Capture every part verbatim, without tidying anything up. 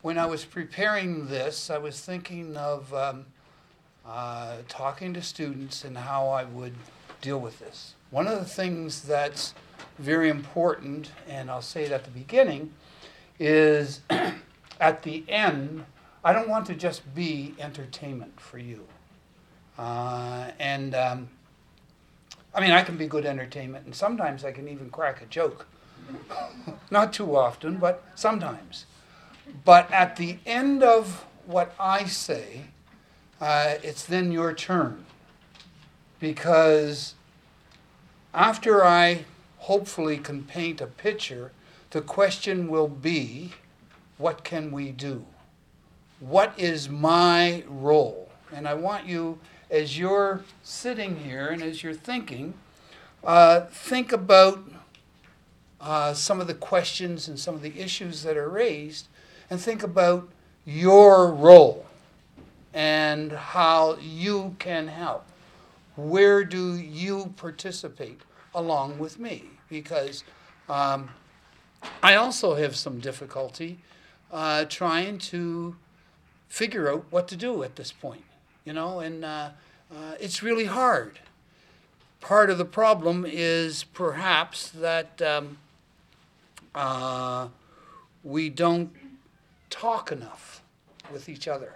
when I was preparing this, I was thinking of um, uh, talking to students and how I would deal with this. One of the things that's very important, and I'll say it at the beginning, is at the end, I don't want to just be entertainment for you. Uh, and um, I mean, I can be good entertainment, and sometimes I can even crack a joke. Not too often, but sometimes. But at the end of what I say, uh, it's then your turn. Because after I hopefully can paint a picture, the question will be, what can we do? What is my role? And I want you, as you're sitting here and as you're thinking, uh, think about uh, some of the questions and some of the issues that are raised, and think about your role and how you can help. Where do you participate along with me? Because um, I also have some difficulty uh, trying to figure out what to do at this point, you know, and uh, uh, it's really hard. Part of the problem is perhaps that um, uh, we don't talk enough with each other.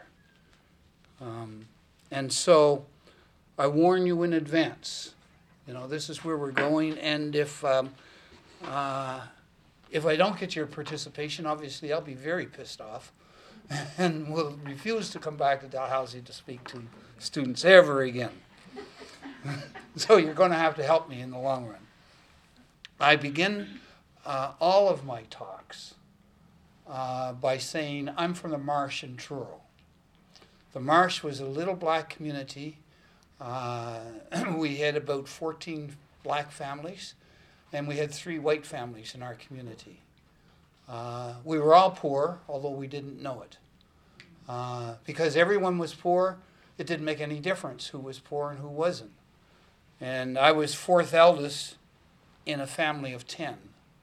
Um, and so I warn you in advance, you know, this is where we're going, and if um, uh, if I don't get your participation, obviously I'll be very pissed off and will refuse to come back to Dalhousie to speak to students ever again. So you're going to have to help me in the long run. I begin uh, all of my talks uh, by saying I'm from the Marsh in Truro. The Marsh was a little black community. Uh, we had about fourteen black families, and we had three white families in our community. Uh, we were all poor, although we didn't know it. Uh, because everyone was poor, it didn't make any difference who was poor and who wasn't. And I was fourth eldest in a family of ten.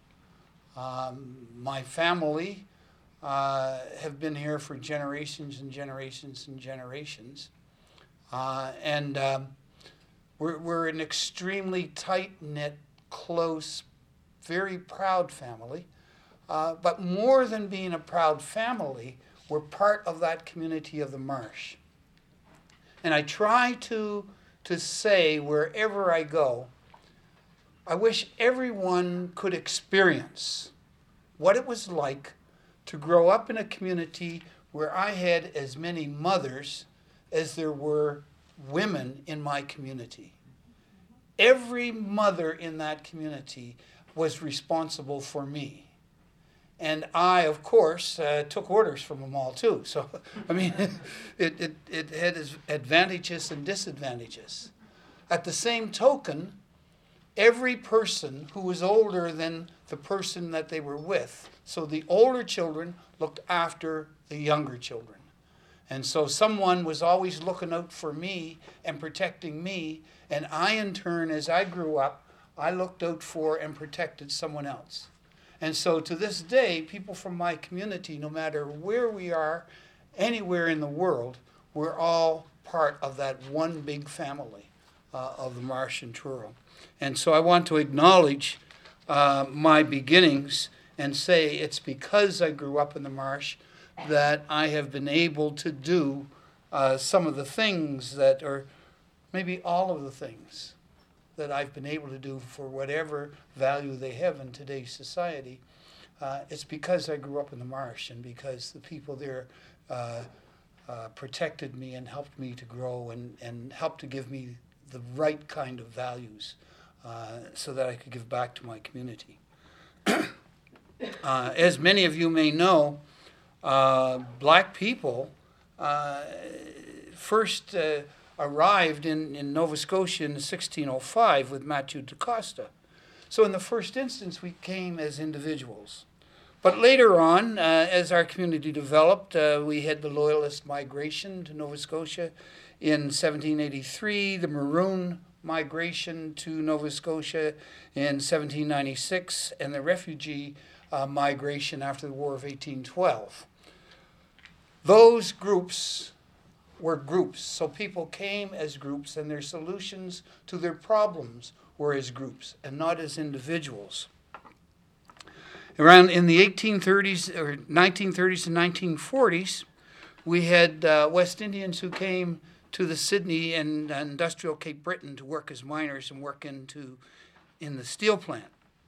Um, my family uh, have been here for generations and generations and generations. Uh, and um, we're, we're an extremely tight-knit, close, very proud family. Uh, but more than being a proud family, we're part of that community of the Marsh. And I try to, to say wherever I go, I wish everyone could experience what it was like to grow up in a community where I had as many mothers as there were women in my community. Every mother in that community was responsible for me. And I, of course, uh, took orders from them all, too. So, I mean, it, it, it had its advantages and disadvantages. At the same token, every person who was older than the person that they were with, so the older children looked after the younger children. And so someone was always looking out for me and protecting me, and I, in turn, as I grew up, I looked out for and protected someone else. And so to this day, people from my community, no matter where we are, anywhere in the world, we're all part of that one big family uh, of the Marsh in Truro. And so I want to acknowledge uh, my beginnings and say it's because I grew up in the Marsh that I have been able to do uh, some of the things that, or maybe all of the things that I've been able to do for whatever value they have in today's society. Uh, it's because I grew up in the Marsh and because the people there uh, uh, protected me and helped me to grow and, and helped to give me the right kind of values uh, so that I could give back to my community. uh, as many of you may know, uh, black people uh, first uh, arrived in, in Nova Scotia in sixteen oh five with Matthew da Costa. So in the first instance, we came as individuals. But later on, uh, as our community developed, uh, we had the Loyalist migration to Nova Scotia in seventeen eighty-three, the Maroon migration to Nova Scotia in seventeen ninety-six, and the refugee uh, migration after the War of eighteen twelve. Those groups were groups. So people came as groups, and their solutions to their problems were as groups and not as individuals. Around in the eighteen thirties or nineteen thirties and nineteen forties, we had uh, West Indians who came to the Sydney and uh, industrial Cape Breton to work as miners and work into in the steel plant.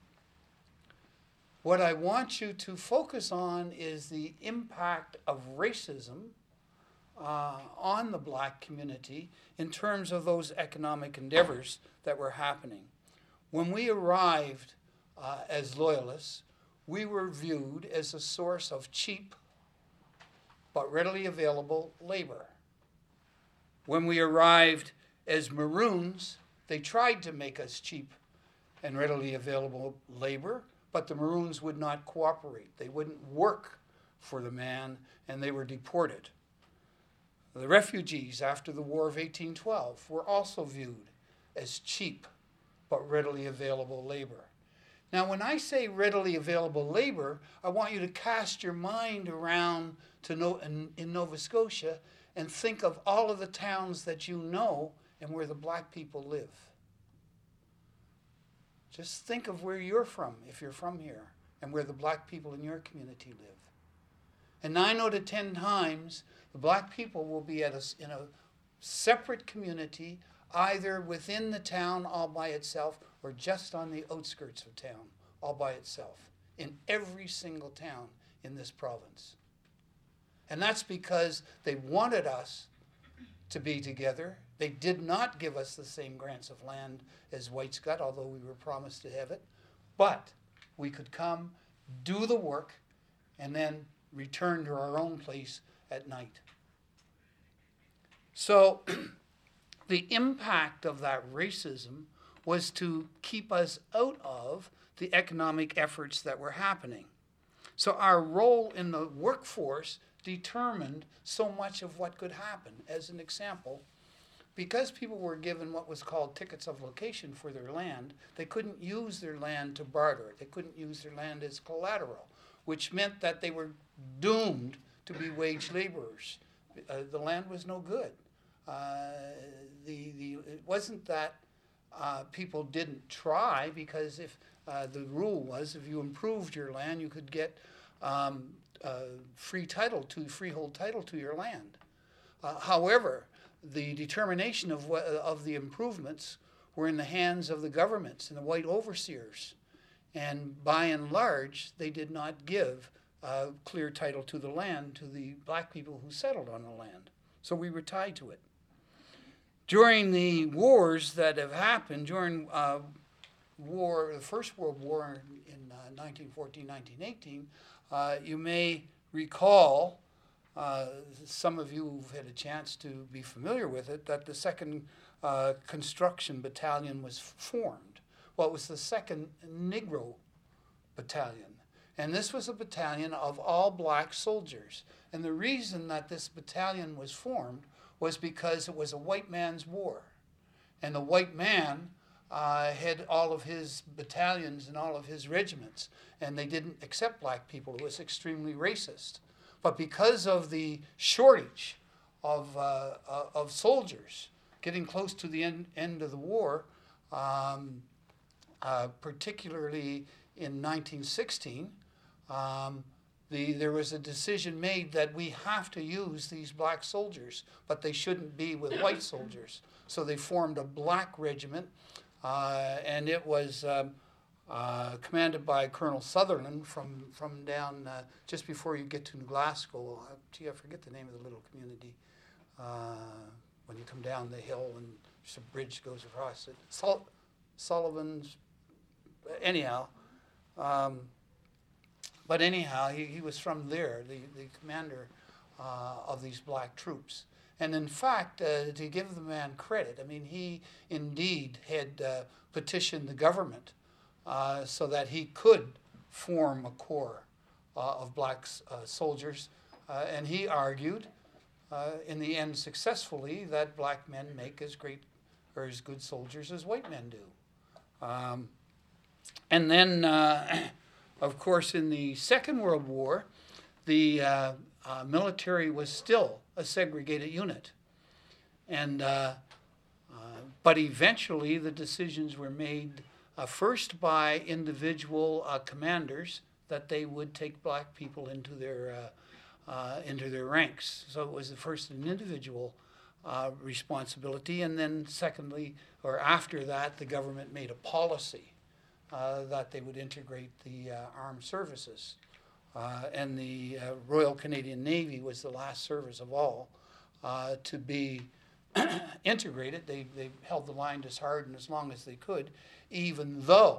What I want you to focus on is the impact of racism uh, on the black community in terms of those economic endeavors that were happening. When we arrived uh, as loyalists, we were viewed as a source of cheap but readily available labor. When we arrived as Maroons, they tried to make us cheap and readily available labor, but the Maroons would not cooperate. They wouldn't work for the man, and they were deported. The refugees after the War of eighteen twelve were also viewed as cheap but readily available labor. Now, when I say readily available labor, I want you to cast your mind around to no, in, in Nova Scotia and think of all of the towns that you know and where the black people live. Just think of where you're from, if you're from here, and where the black people in your community live. And nine out of ten times, the black people will be at a, in a separate community, either within the town all by itself or just on the outskirts of town all by itself, in every single town in this province. And that's because they wanted us to be together. They did not give us the same grants of land as whites got, although we were promised to have it. But we could come, do the work, and then return to our own place at night. So the impact of that racism was to keep us out of the economic efforts that were happening. So our role in the workforce determined so much of what could happen. As an example, because people were given what was called tickets of location for their land, they couldn't use their land to barter. They couldn't use their land as collateral, which meant that they were doomed to be wage laborers. Uh, the land was no good. Uh, the, the, it wasn't that uh, people didn't try, because if uh, the rule was if you improved your land, you could get um, uh, free title to freehold title to your land. Uh, however, the determination of what, of the improvements were in the hands of the governments and the white overseers, and by and large, they did not give uh, clear title to the land to the black people who settled on the land. So we were tied to it. During the wars that have happened, during uh, war, the First World War in, in uh, nineteen fourteen, nineteen eighteen, uh, you may recall, uh, some of you who've had a chance to be familiar with it, that the second uh, Construction Battalion was formed. Well, it was the second Negro Battalion. And this was a battalion of all black soldiers. And the reason that this battalion was formed was because it was a white man's war. And the white man uh, had all of his battalions and all of his regiments, and they didn't accept black people. It was extremely racist. But because of the shortage of, uh, uh, of soldiers, getting close to the end, end of the war, um, uh, particularly in nineteen sixteen, um, The, there was a decision made that we have to use these black soldiers, but they shouldn't be with white soldiers. So they formed a black regiment, uh, and it was um, uh, commanded by Colonel Sutherland from, from down uh, just before you get to Glasgow. Uh, gee, I forget the name of the little community. Uh, when you come down the hill and there's a bridge goes across it. Sul- Sullivan's, anyhow. Um, But anyhow, he, he was from there, the, the commander uh, of these black troops. And in fact, uh, to give the man credit, I mean, he indeed had uh, petitioned the government uh, so that he could form a corps uh, of black uh, soldiers. Uh, and he argued, uh, in the end successfully, that black men make as great or as good soldiers as white men do. Um, and then... Uh, Of course, in the Second World War, the uh, uh, military was still a segregated unit. And, uh, uh, but eventually the decisions were made uh, first by individual uh, commanders that they would take black people into their, uh, uh, into their ranks. So it was the first an individual uh, responsibility, and then secondly, or after that, the government made a policy uh, that they would integrate the uh, armed services. Uh, and the uh, Royal Canadian Navy was the last service of all uh, to be integrated. They, they held the line as hard and as long as they could, even though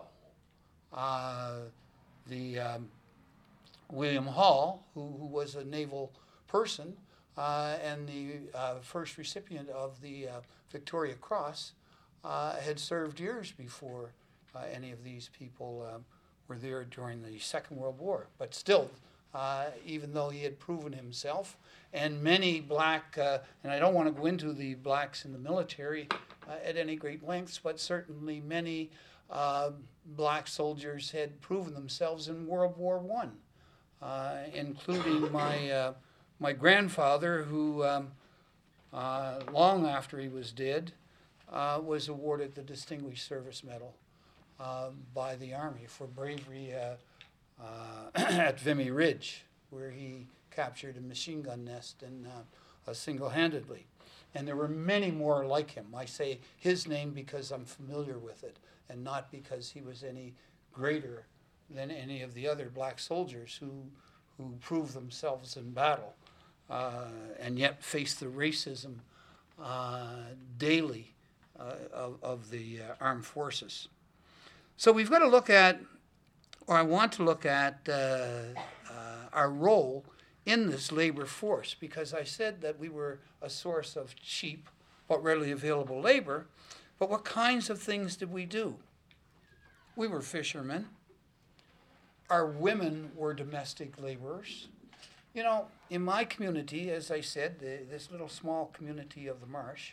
uh, the um, William Hall, who, who was a naval person uh, and the uh, first recipient of the uh, Victoria Cross, uh, had served years before uh, any of these people um, were there during the Second World War. But still, uh, even though he had proven himself, and many black, uh, and I don't want to go into the blacks in the military uh, at any great lengths, but certainly many uh, black soldiers had proven themselves in World War One, uh, including my uh, my grandfather, who um, uh, long after he was dead, uh, was awarded the Distinguished Service Medal uh, by the Army for bravery uh, uh, at Vimy Ridge, where he captured a machine gun nest and uh, uh, single-handedly. And there were many more like him. I say his name because I'm familiar with it, and not because he was any greater than any of the other black soldiers who who proved themselves in battle uh, and yet faced the racism uh, daily uh, of, of the uh, armed forces. So we've got to look at, or I want to look at, uh, uh, our role in this labor force, because I said that we were a source of cheap but readily available labor, but what kinds of things did we do? We were fishermen. Our women were domestic laborers. You know, in my community, as I said, the, this little small community of the Marsh,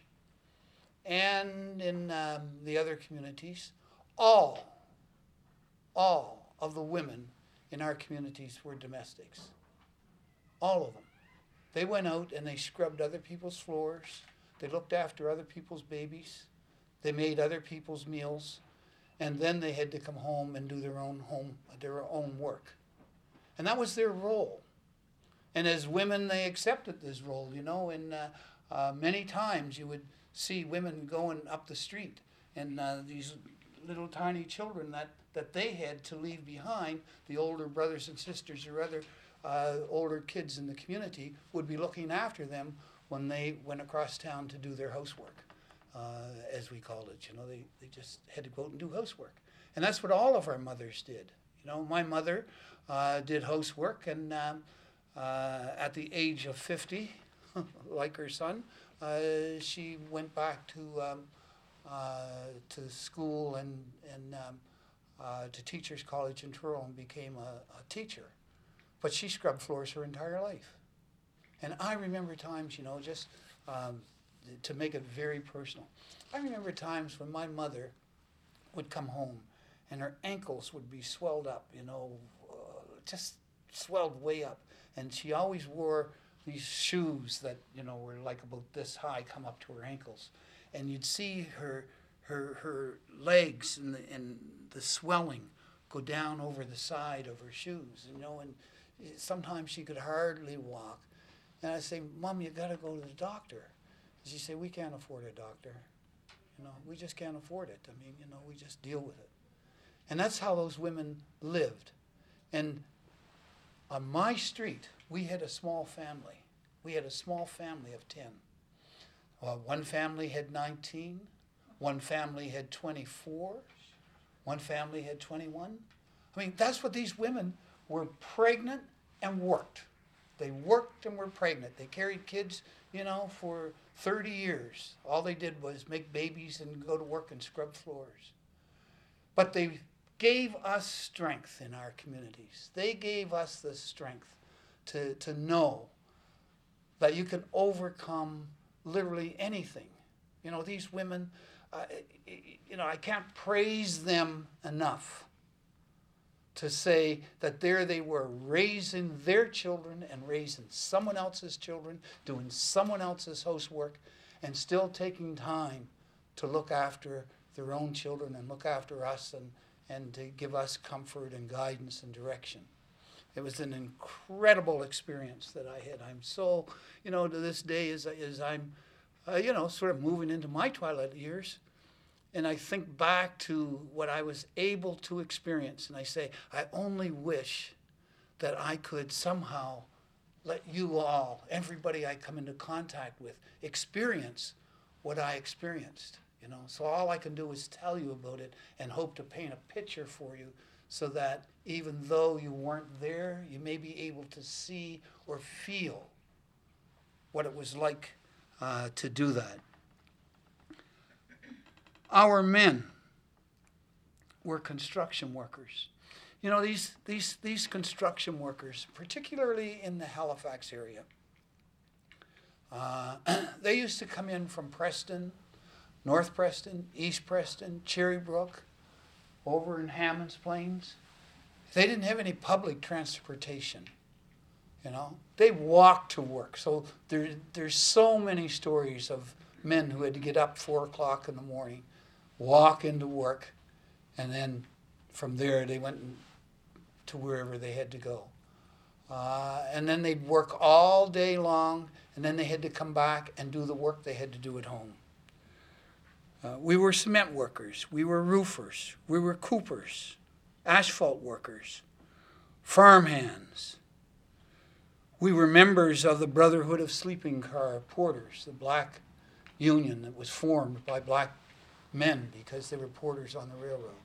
and in um, the other communities, all, all of the women in our communities were domestics. All of them. They went out and they scrubbed other people's floors. They looked after other people's babies. They made other people's meals. And then they had to come home and do their own home, their own work. And that was their role. And as women, they accepted this role, you know, and uh, uh, many times you would see women going up the street and uh, these little tiny children that, that they had to leave behind, the older brothers and sisters or other uh, older kids in the community would be looking after them when they went across town to do their housework. Uh, as we called it, you know, they, they just had to go out and do housework. And that's what all of our mothers did. You know, my mother uh, did housework, and um, uh, at the age of fifty, like her son, uh, she went back to um, uh, to school and, and um, uh, to Teachers College in Truro and became a, a teacher. But she scrubbed floors her entire life. And I remember times, you know, just um, to make it very personal. I remember times when my mother would come home and her ankles would be swelled up, you know, uh, just swelled way up. And she always wore these shoes that, you know, were like about this high, come up to her ankles. And you'd see her her her legs and the, and the swelling go down over the side of her shoes, you know, and sometimes she could hardly walk. And I'd say, Mom, you got to go to the doctor. She said, we can't afford a doctor. You know, we just can't afford it. I mean, you know, we just deal with it. And that's how those women lived. And on my street, we had a small family. We had a small family of ten. Well, one family had nineteen. One family had twenty-four. One family had twenty-one. I mean, that's what these women were, pregnant and worked. They worked and were pregnant. They carried kids, you know, for thirty years. All they did was make babies and go to work and scrub floors. But they gave us strength in our communities. They gave us the strength to, to know that you can overcome literally anything. You know, these women, uh, you know, I can't praise them enough to say that there they were raising their children and raising someone else's children, doing someone else's housework, and still taking time to look after their own children and look after us and, and to give us comfort and guidance and direction. It was an incredible experience that I had. I'm so, you know, to this day as, as I'm, uh, you know, sort of moving into my twilight years, and I think back to what I was able to experience, and I say, I only wish that I could somehow let you all, everybody I come into contact with, experience what I experienced. You know, so all I can do is tell you about it and hope to paint a picture for you so that even though you weren't there, you may be able to see or feel what it was like uh, to do that. Our men were construction workers. You know, these, these, these construction workers, particularly in the Halifax area, uh, they used to come in from Preston, North Preston, East Preston, Cherrybrook, over in Hammonds Plains. They didn't have any public transportation, you know. They walked to work. So there, there's so many stories of men who had to get up four o'clock in the morning, walk into work, and then from there they went to wherever they had to go. Uh, and then they'd work all day long, and then they had to come back and do the work they had to do at home. Uh, we were cement workers, we were roofers, we were coopers, asphalt workers, farmhands. We were members of the Brotherhood of Sleeping Car Porters, the black union that was formed by black men because they were porters on the railroad.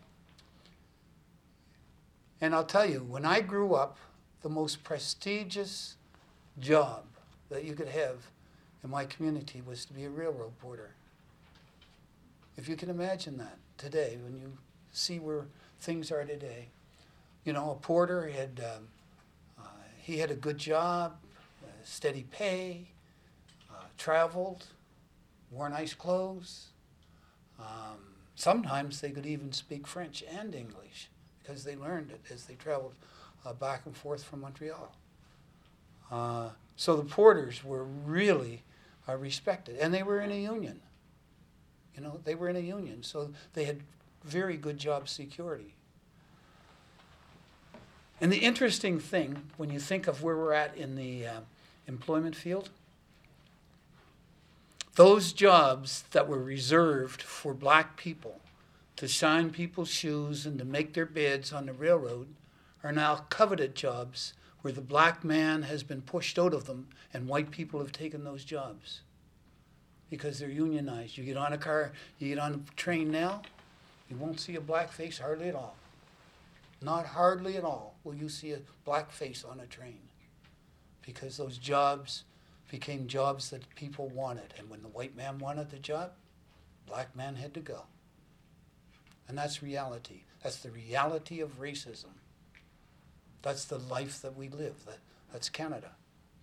And I'll tell you, when I grew up, the most prestigious job that you could have in my community was to be a railroad porter. If you can imagine that today, when you see where things are today. You know, a porter had, um, uh, he had a good job, uh, steady pay, uh, traveled, wore nice clothes. Um, sometimes they could even speak French and English because they learned it as they traveled uh, back and forth from Montreal. Uh, so the porters were really uh, respected, and they were in a union. You know, they were in a union, so they had very good job security. And the interesting thing, when you think of where we're at in the uh, employment field, those jobs that were reserved for black people to shine people's shoes and to make their beds on the railroad are now coveted jobs where the black man has been pushed out of them and white people have taken those jobs because they're unionized. You get on a car, you get on a train now, you won't see a black face hardly at all. Not hardly at all will you see a black face on a train because those jobs became jobs that people wanted. And when the white man wanted the job, black man had to go. And that's reality. That's the reality of racism. That's the life that we live. That, that's Canada.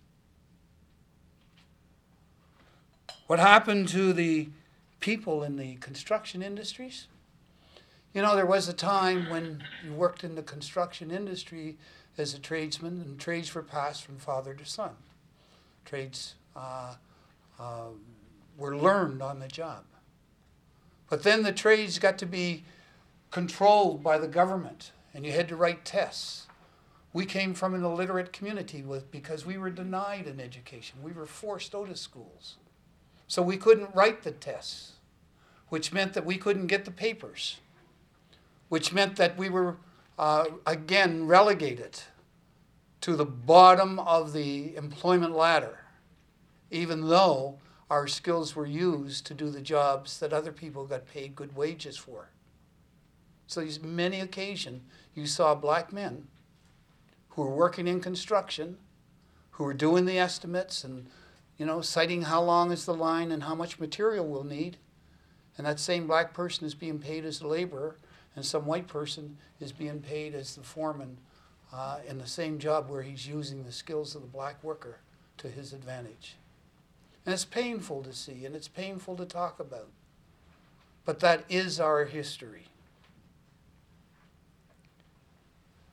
What happened to the people in the construction industries? You know, there was a time when you worked in the construction industry as a tradesman, and trades were passed from father to son. Trades uh, uh, were learned on the job. But then the trades got to be controlled by the government, and you had to write tests. We came from an illiterate community with, because we were denied an education. We were forced out of schools. So we couldn't write the tests, which meant that we couldn't get the papers, which meant that we were, uh, again, relegated to the bottom of the employment ladder, even though our skills were used to do the jobs that other people got paid good wages for. So these many occasions you saw black men who were working in construction, who were doing the estimates and, you know, citing how long is the line and how much material we'll need. And that same black person is being paid as a laborer, and some white person is being paid as the foreman uh, in the same job where he's using the skills of the black worker to his advantage. And it's painful to see, and it's painful to talk about. But that is our history.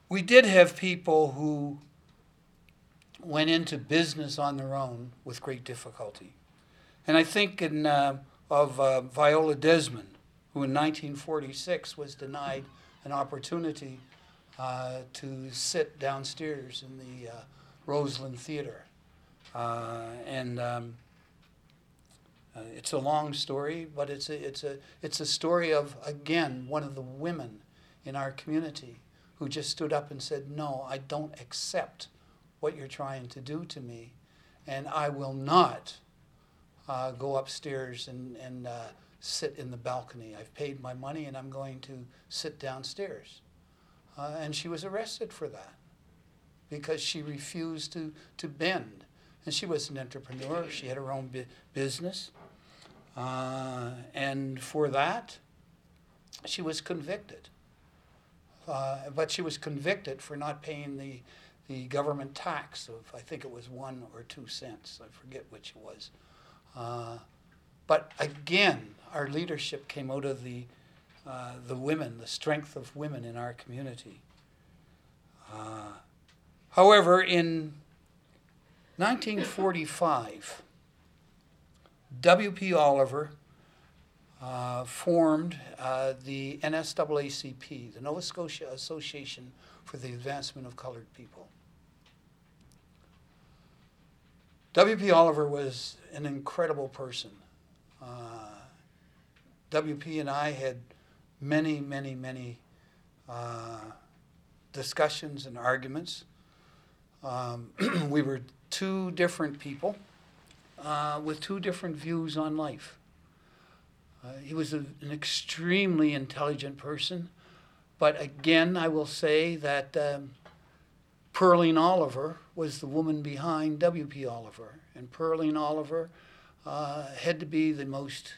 We did have people who went into business on their own with great difficulty. And I think in, uh, of uh, Viola Desmond, who in nineteen forty-six was denied an opportunity uh, to sit downstairs in the uh, Roseland Theatre. Uh, and um, uh, it's a long story, but it's a, it's, a, it's a story of, again, one of the women in our community who just stood up and said, no, I don't accept what you're trying to do to me, and I will not uh, go upstairs and, and uh, sit in the balcony. I've paid my money and I'm going to sit downstairs. Uh, and she was arrested for that because she refused to, to bend. And she was an entrepreneur. She had her own bu- business. Uh, and for that, she was convicted. Uh, but she was convicted for not paying the, the government tax of, I think it was one or two cents. I forget which it was. Uh, but again, our leadership came out of the, uh, the women, the strength of women in our community. Uh, however, in nineteen forty-five, W P Oliver uh, formed uh, the N S A A C P, the Nova Scotia Association for the Advancement of Colored People. W P Oliver was an incredible person. Uh, W P and I had many, many, many uh, discussions and arguments. Um, we were two different people uh, with two different views on life. Uh, he was a, an extremely intelligent person, but again, I will say that um, Pearline Oliver was the woman behind W P Oliver, and Pearline Oliver uh, had to be the most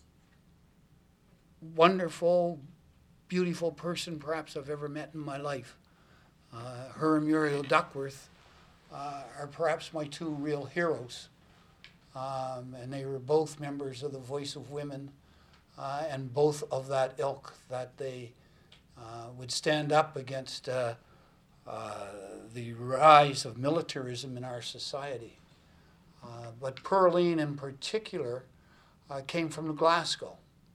wonderful, beautiful person perhaps I've ever met in my life. Uh, her and Muriel Duckworth uh, are perhaps my two real heroes. Um, and they were both members of the Voice of Women, uh, and both of that ilk, that they uh, would stand up against uh, uh, the rise of militarism in our society. Uh, but Pearline in particular uh, came from Glasgow.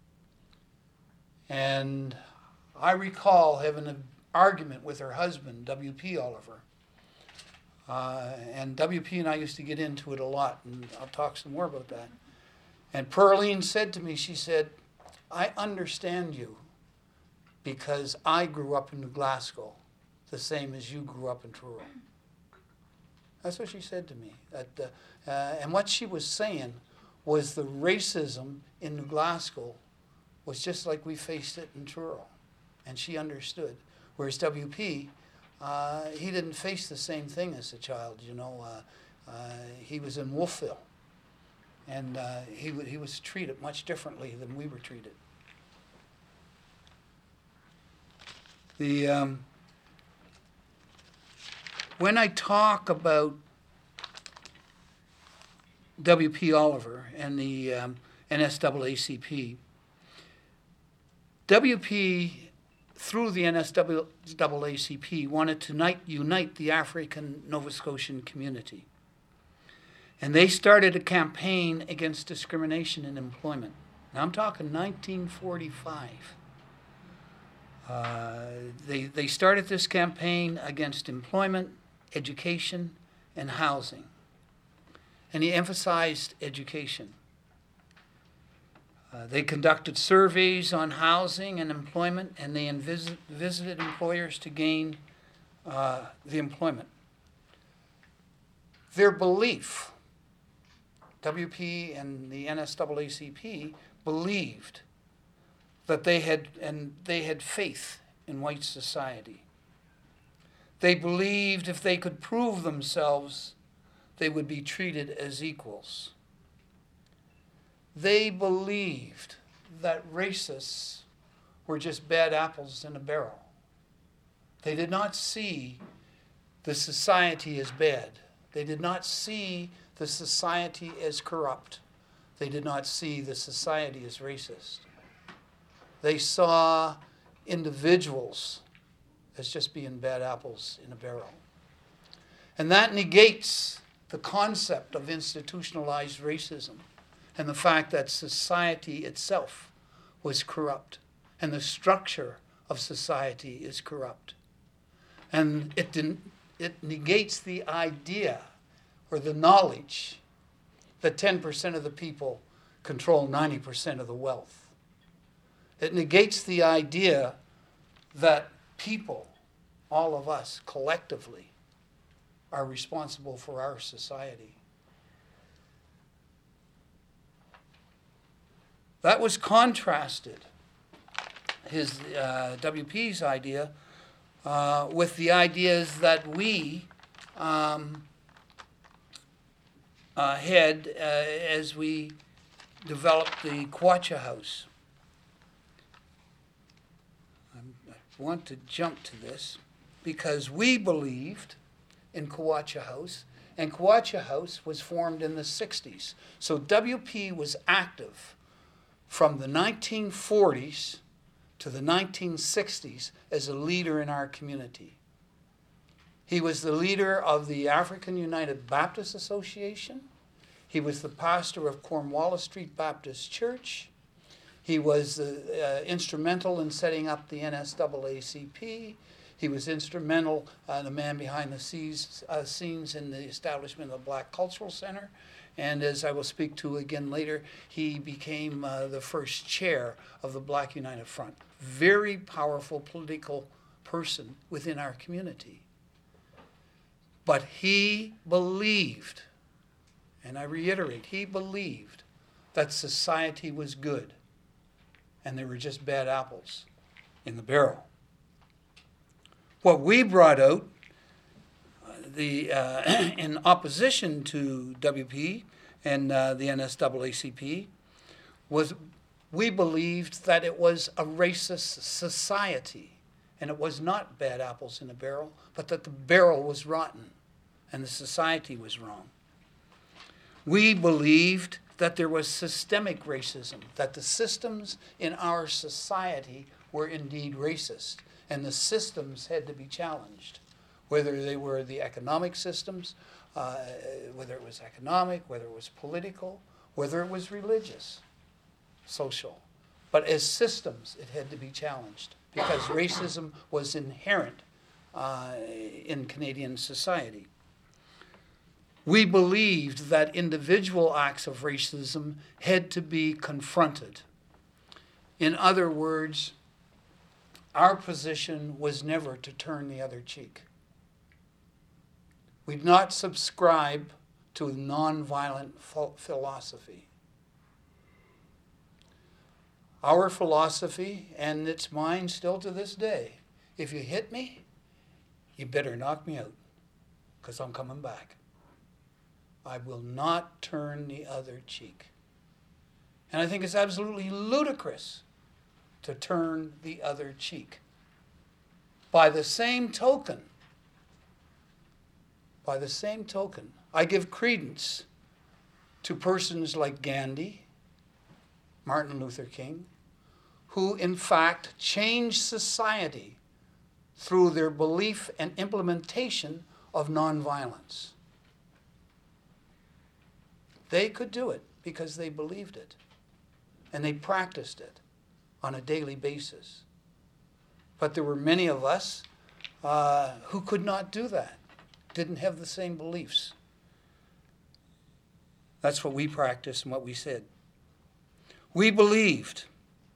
And I recall having an argument with her husband, W P Oliver. Uh, and W P and I used to get into it a lot, and I'll talk some more about that. And Pearline said to me, she said, I understand you because I grew up in Glasgow the same as you grew up in Truro. That's what she said to me. That, uh, uh, and what she was saying was the racism in Glasgow was just like we faced it in Truro. And she understood. Whereas W P, uh, he didn't face the same thing as a child, you know. Uh, uh, he was in Wolfville. And uh, he, w- he was treated much differently than we were treated. The, um, when I talk about W P Oliver and the um, N S A A C P, W P, through the N S A A C P, wanted to unite, unite the African Nova Scotian community. And they started a campaign against discrimination in employment. Now I'm talking nineteen forty-five. Uh, they, they started this campaign against employment, education, and housing. And he emphasized education. Uh, they conducted surveys on housing and employment, and they invis- visited employers to gain uh, the employment. Their belief, W P and the N S A A C P believed that they had, and they had faith in white society. They believed if they could prove themselves, they would be treated as equals. They believed that racists were just bad apples in a barrel. They did not see the society as bad. They did not see the society as corrupt. They did not see the society as racist. They saw individuals as just being bad apples in a barrel. And that negates the concept of institutionalized racism and the fact that society itself was corrupt and the structure of society is corrupt. And it, didn't, it negates the idea or the knowledge that ten percent of the people control ninety percent of the wealth. It negates the idea that people, all of us collectively, are responsible for our society. That was contrasted, his uh, W P's idea, uh, with the ideas that we um, uh, had uh, as we developed the Kwacha House. I'm, I want to jump to this because we believed in Kwacha House, and Kwacha House was formed in the sixties. So W P was active from the nineteen forties to the nineteen sixties as a leader in our community. He was the leader of the African United Baptist Association. He was the pastor of Cornwallis Street Baptist Church. He was uh, instrumental in setting up the N S A A C P. He was instrumental, uh, the man behind the scenes, uh, scenes in the establishment of the Black Cultural Center. And as I will speak to again later, he became uh, the first chair of the Black United Front. Very powerful political person within our community. But he believed, and I reiterate, he believed that society was good and there were just bad apples in the barrel. What we brought out the uh, in opposition to W P and uh, the N S A A C P was we believed that it was a racist society and it was not bad apples in a barrel, but that the barrel was rotten and the society was wrong. We believed that there was systemic racism, that the systems in our society were indeed racist, and the systems had to be challenged, whether they were the economic systems, uh, whether it was economic, whether it was political, whether it was religious, social. But as systems, it had to be challenged because racism was inherent uh, in Canadian society. We believed that individual acts of racism had to be confronted. In other words, our position was never to turn the other cheek. We did not subscribe to a nonviolent philosophy. Our philosophy, and it's mine still to this day, if you hit me, you better knock me out, because I'm coming back. I will not turn the other cheek. And I think it's absolutely ludicrous to turn the other cheek. By the same token, by the same token, I give credence to persons like Gandhi, Martin Luther King, who in fact changed society through their belief and implementation of nonviolence. They could do it because they believed it, and they practiced it on a daily basis. But there were many of us uh, who could not do that, didn't have the same beliefs. That's what we practiced and what we said. We believed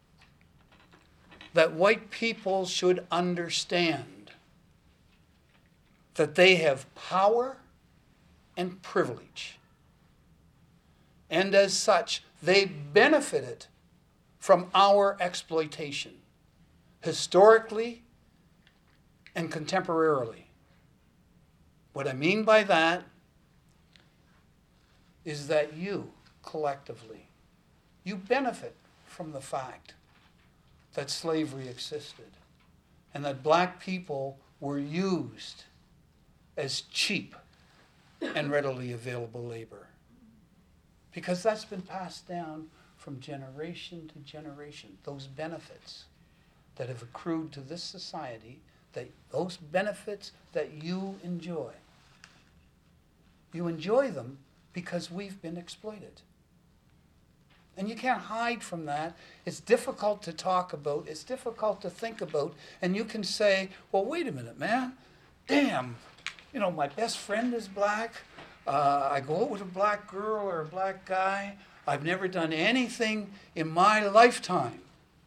that white people should understand that they have power and privilege. And as such, they benefited from our exploitation, historically and contemporarily. What I mean by that is that you, collectively, you benefit from the fact that slavery existed and that black people were used as cheap and readily available labor. Because that's been passed down from generation to generation, those benefits that have accrued to this society that those benefits that you enjoy, you enjoy them because we've been exploited. And you can't hide from that. It's difficult to talk about. It's difficult to think about. And you can say, well, wait a minute, man. Damn, you know, my best friend is black. Uh, I go out with a black girl or a black guy. I've never done anything in my lifetime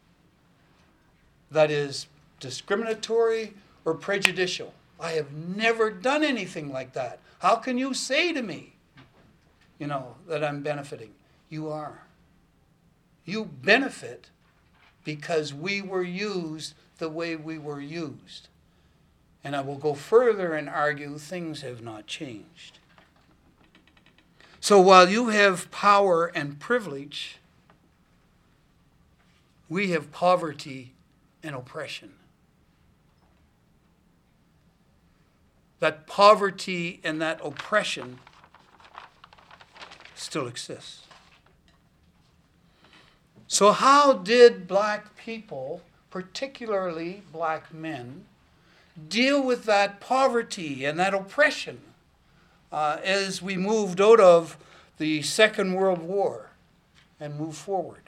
that is discriminatory or prejudicial. I have never done anything like that. How can you say to me, you know, that I'm benefiting? You are. You benefit because we were used the way we were used. And I will go further and argue things have not changed. So while you have power and privilege, we have poverty and oppression. That poverty and that oppression still exists. So how did black people, particularly black men, deal with that poverty and that oppression uh, as we moved out of the Second World War and moved forward?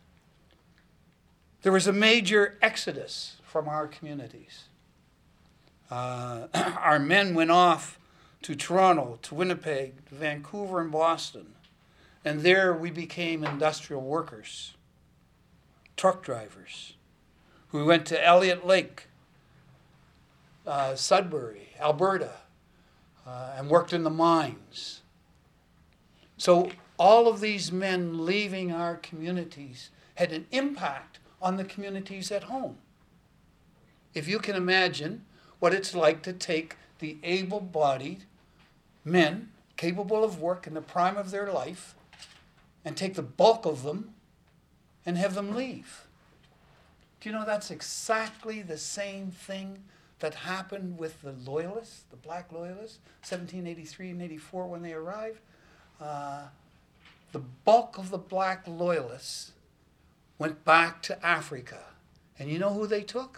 There was a major exodus from our communities. Uh, our men went off to Toronto, to Winnipeg, to Vancouver and Boston, and there we became industrial workers, truck drivers. We went to Elliott Lake, uh, Sudbury, Alberta, uh, and worked in the mines. So all of these men leaving our communities had an impact on the communities at home. If you can imagine what it's like to take the able-bodied men capable of work in the prime of their life and take the bulk of them and have them leave. Do you know that's exactly the same thing that happened with the Loyalists, the black Loyalists, seventeen eighty-three and eighty-four when they arrived? Uh, the bulk of the black Loyalists went back to Africa. And you know who they took?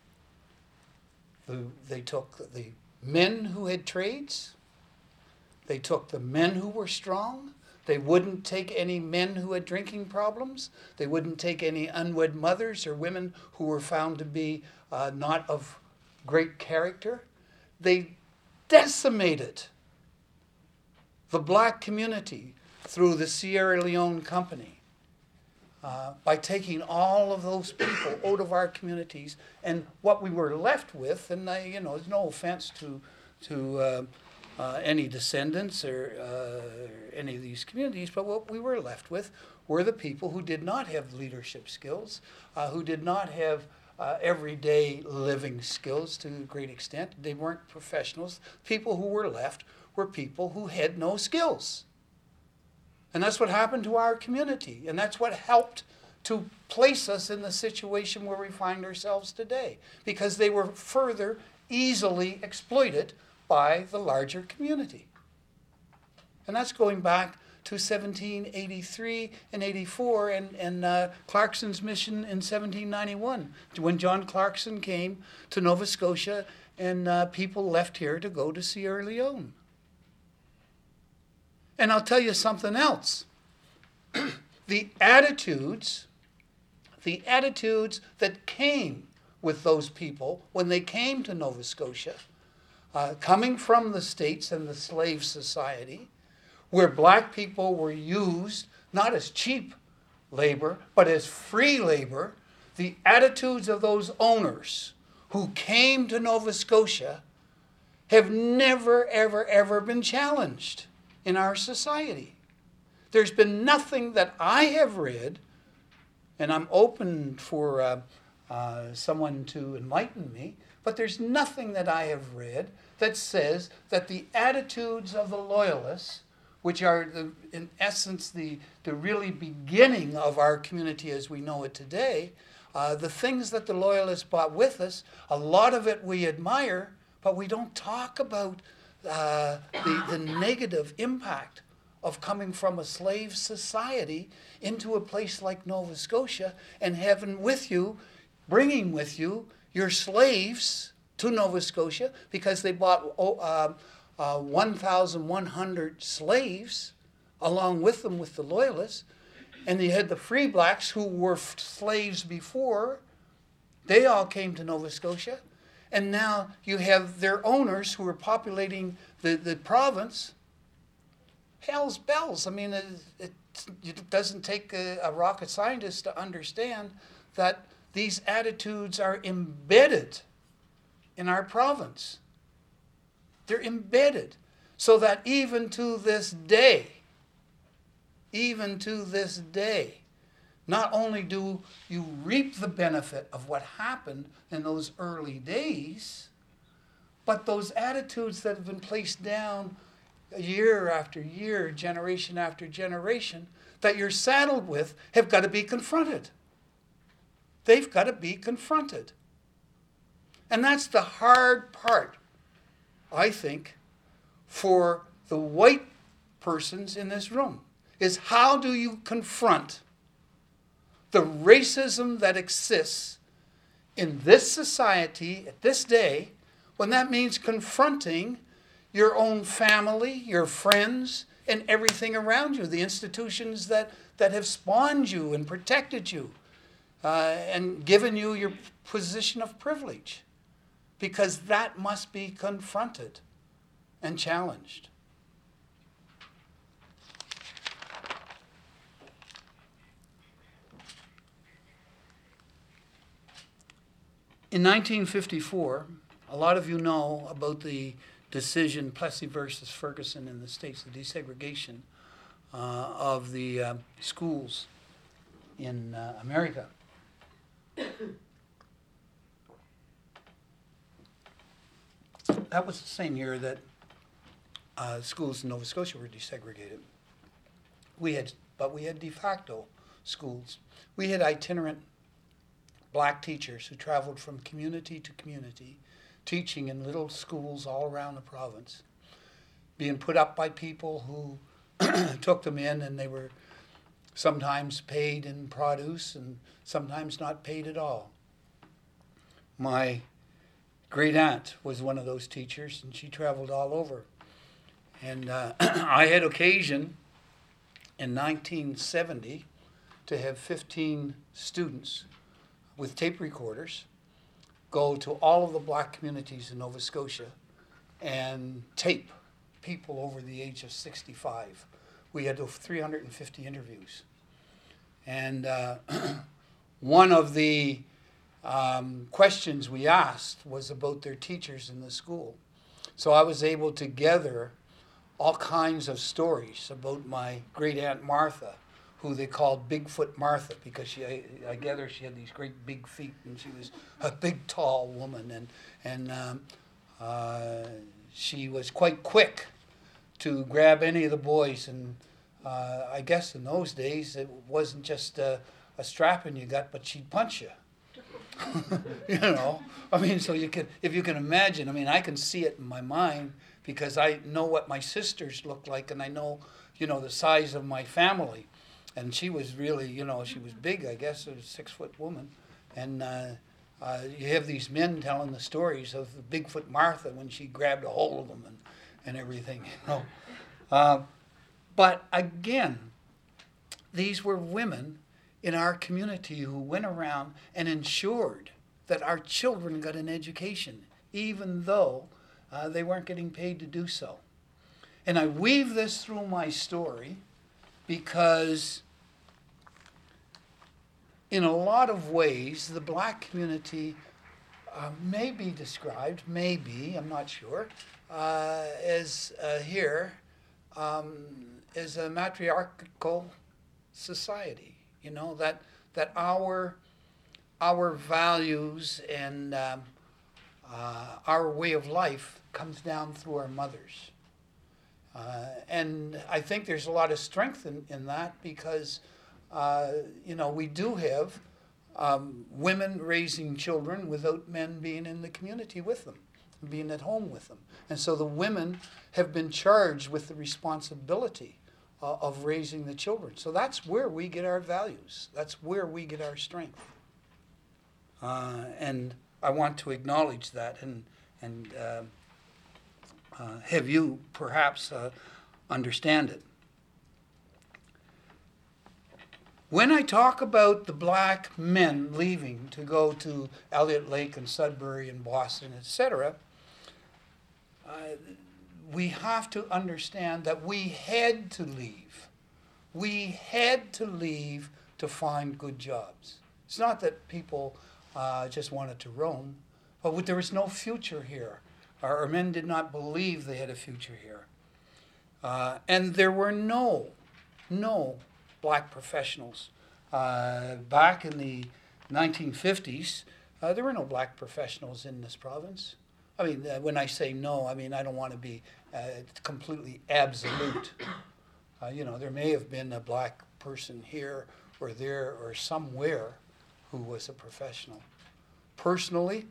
The, they took the men who had trades. They took the men who were strong. They wouldn't take any men who had drinking problems. They wouldn't take any unwed mothers or women who were found to be uh, not of great character. They decimated the black community through the Sierra Leone Company uh, by taking all of those people out of our communities. And what we were left with, and I, you know, there's no offense to to uh, Uh, any descendants or uh, any of these communities, but what we were left with were the people who did not have leadership skills, uh, who did not have uh, everyday living skills to a great extent. They weren't professionals. People who were left were people who had no skills. And that's what happened to our community, and that's what helped to place us in the situation where we find ourselves today, because they were further easily exploited by the larger community. And that's going back to seventeen eighty-three and eighty-four and, and uh, Clarkson's mission in seventeen ninety-one, when John Clarkson came to Nova Scotia and uh, people left here to go to Sierra Leone. And I'll tell you something else. The attitudes, the attitudes that came with those people when they came to Nova Scotia, Uh, coming from the States and the slave society, where black people were used not as cheap labor, but as free labor, the attitudes of those owners who came to Nova Scotia have never, ever, ever been challenged in our society. There's been nothing that I have read, and I'm open for uh, uh, someone to enlighten me, but there's nothing that I have read that says that the attitudes of the Loyalists, which are the, in essence the, the really beginning of our community as we know it today, uh, the things that the Loyalists brought with us, a lot of it we admire, but we don't talk about uh, the, the negative impact of coming from a slave society into a place like Nova Scotia and having with you, bringing with you your slaves to Nova Scotia because they bought oh, uh, uh, one thousand one hundred slaves along with them with the Loyalists. And you had the free blacks who were f- slaves before. They all came to Nova Scotia. And now you have their owners who are populating the, the province. Hell's bells. I mean, it, it, it doesn't take a, a rocket scientist to understand that these attitudes are embedded in our province. They're embedded. So that even to this day, even to this day, not only do you reap the benefit of what happened in those early days, but those attitudes that have been placed down year after year, generation after generation, that you're saddled with have got to be confronted. They've got to be confronted. And that's the hard part, I think, for the white persons in this room, is how do you confront the racism that exists in this society at this day, when that means confronting your own family, your friends, and everything around you, the institutions that, that have spawned you and protected you uh, and given you your position of privilege. Because that must be confronted and challenged. In nineteen fifty-four, a lot of you know about the decision, Plessy versus Ferguson in the States, the desegregation uh, of the uh, schools in uh, America. That was the same year that uh, schools in Nova Scotia were desegregated. We had, but we had de facto schools. We had itinerant black teachers who traveled from community to community, teaching in little schools all around the province, being put up by people who took them in, and they were sometimes paid in produce and sometimes not paid at all. My great aunt was one of those teachers, and she traveled all over. And uh, I had occasion in nineteen seventy to have fifteen students with tape recorders go to all of the black communities in Nova Scotia and tape people over the age of sixty-five. We had over three hundred fifty interviews. And uh, one of the um, questions we asked was about their teachers in the school. So I was able to gather all kinds of stories about my great aunt Martha, who they called Bigfoot Martha, because she, I, I gather she had these great big feet, and she was a big, tall woman, and and um, uh, she was quite quick to grab any of the boys. And uh, I guess in those days it wasn't just a, a strapping you got, but she'd punch you. You know, I mean, so you can, if you can imagine, I mean, I can see it in my mind because I know what my sisters looked like, and I know, you know, the size of my family. And she was really, you know, she was big, I guess, a six-foot woman. And uh, uh, you have these men telling the stories of the Bigfoot Martha when she grabbed a hold of them and, and everything, you know. Uh, but again, these were women in our community who went around and ensured that our children got an education, even though uh, they weren't getting paid to do so. And I weave this through my story because in a lot of ways, the black community uh, may be described, maybe, I'm not sure, uh, as uh, here, um, as a matriarchal society. You know, that that our our values and um, uh, our way of life comes down through our mothers. Uh, and I think there's a lot of strength in, in that because, uh, you know, we do have um, women raising children without men being in the community with them, being at home with them. And so the women have been charged with the responsibility uh, of raising the children. So that's where we get our values. That's where we get our strength. Uh, and I want to acknowledge that and, and uh, uh, have you perhaps uh, understand it. When I talk about the black men leaving to go to Elliott Lake and Sudbury and Boston, et cetera, uh, we have to understand that we had to leave. We had to leave to find good jobs. It's not that people uh, just wanted to roam, but there was no future here. Our, our men did not believe they had a future here. Uh, and there were no, no black professionals. Uh, back in the nineteen fifties, uh, there were no black professionals in this province. I mean, uh, when I say no, I mean I don't want to be uh, completely absolute. Uh, you know, there may have been a black person here or there or somewhere who was a professional. Personally,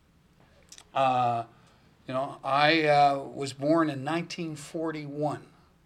uh, you know, I uh, was born in nineteen forty-one.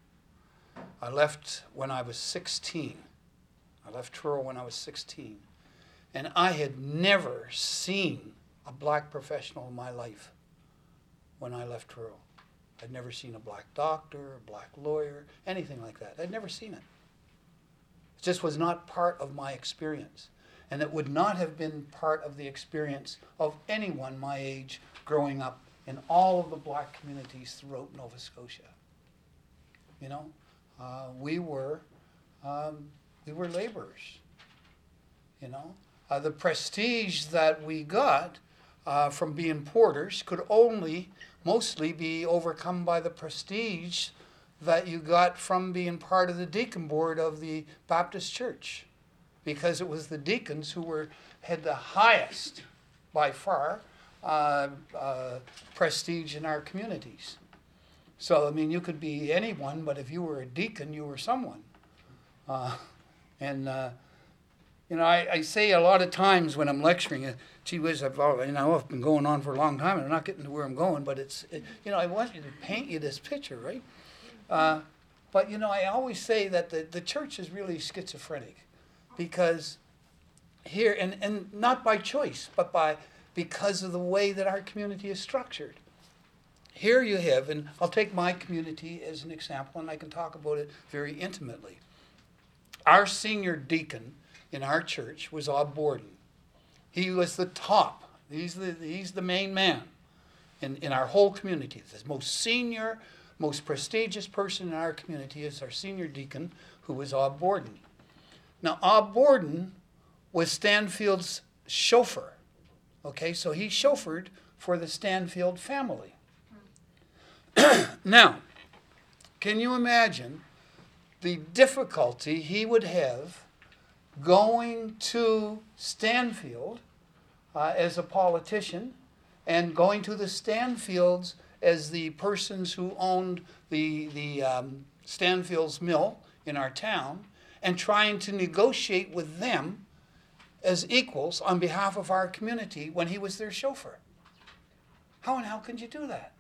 I left when I was sixteen. I left Truro when I was sixteen. And I had never seen a black professional in my life when I left Truro. I'd never seen a black doctor, a black lawyer, anything like that. I'd never seen it. It just was not part of my experience. And it would not have been part of the experience of anyone my age growing up in all of the black communities throughout Nova Scotia. You know, uh, we were um, we were laborers. You know, uh, the prestige that we got uh, from being porters could only mostly be overcome by the prestige that you got from being part of the deacon board of the Baptist Church, because it was the deacons who were had the highest, by far, uh, uh, prestige in our communities. So, I mean, you could be anyone, but if you were a deacon, you were someone. Uh, and, uh, you know, I, I say a lot of times when I'm lecturing, uh, gee whiz, I've, all, you know, I've been going on for a long time, and I'm not getting to where I'm going, but it's, it, you know, I want you to paint you this picture, right? Uh, but, you know, I always say that the, the church is really schizophrenic, because here, and, and not by choice, but by because of the way that our community is structured. Here you have, and I'll take my community as an example, and I can talk about it very intimately. Our senior deacon in our church was Ob Borden. He was the top. He's the, he's the main man in, in our whole community. The most senior, most prestigious person in our community is our senior deacon, who was Ob Borden. Now, Ob Borden was Stanfield's chauffeur. Okay, so he chauffeured for the Stanfield family. Now, can you imagine the difficulty he would have going to Stanfield uh, as a politician and going to the Stanfields as the persons who owned the, the um, Stanfield's mill in our town, and trying to negotiate with them as equals on behalf of our community when he was their chauffeur? How and how can you do that?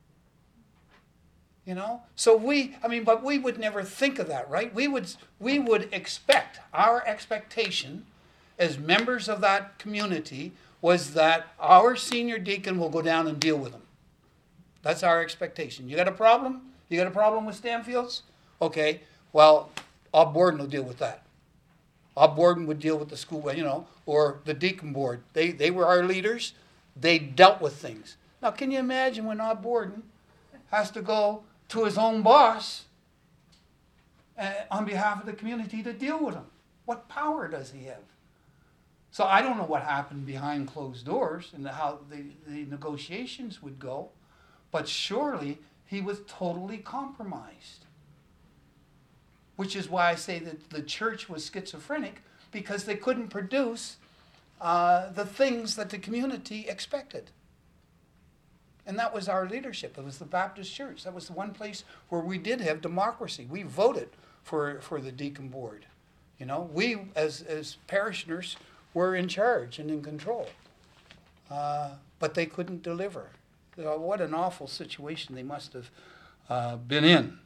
You know? So we, I mean, but we would never think of that, right? We would, we would expect, our expectation as members of that community was that our senior deacon will go down and deal with them. That's our expectation. You got a problem? You got a problem with Stanfields? Okay, well, Ob Borden will deal with that. Ob Borden would deal with the school, you know, or the deacon board. They, they were our leaders. They dealt with things. Now, can you imagine when Ob Borden has to go to his own boss uh, on behalf of the community to deal with him? What power does he have? So I don't know what happened behind closed doors and how the, the negotiations would go, but surely he was totally compromised. Which is why I say that the church was schizophrenic, because they couldn't produce uh, the things that the community expected. And that was our leadership. It was the Baptist Church. That was the one place where we did have democracy. We voted for, for the deacon board. You know, we as, as parishioners were in charge and in control. Uh, but they couldn't deliver. You know, what an awful situation they must have uh, been in.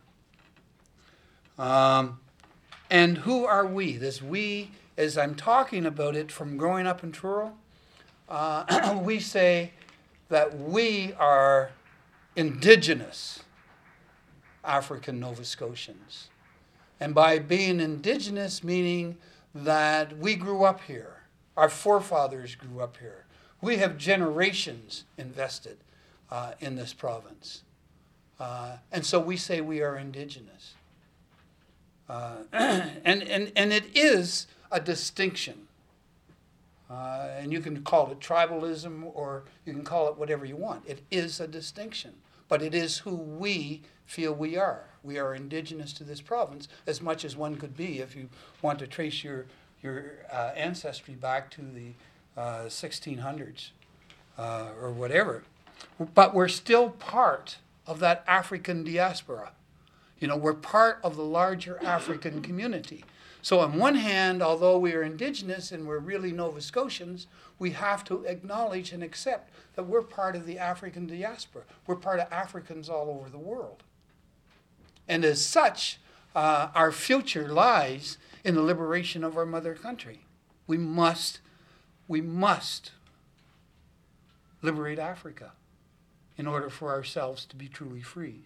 Um, and who are we? This we, as I'm talking about it from growing up in Truro, uh, we say that we are indigenous African Nova Scotians. And by being indigenous, meaning that we grew up here. Our forefathers grew up here. We have generations invested uh, in this province. Uh, and so we say we are indigenous. Uh, and, and, and it is a distinction. Uh, and you can call it tribalism, or you can call it whatever you want. It is a distinction. But it is who we feel we are. We are indigenous to this province as much as one could be if you want to trace your, your uh, ancestry back to the uh, sixteen hundreds uh, or whatever. But we're still part of that African diaspora. You know, we're part of the larger African community. So on one hand, although we are indigenous and we're really Nova Scotians, we have to acknowledge and accept that we're part of the African diaspora. We're part of Africans all over the world. And as such, uh, our future lies in the liberation of our mother country. We must, we must liberate Africa in order for ourselves to be truly free.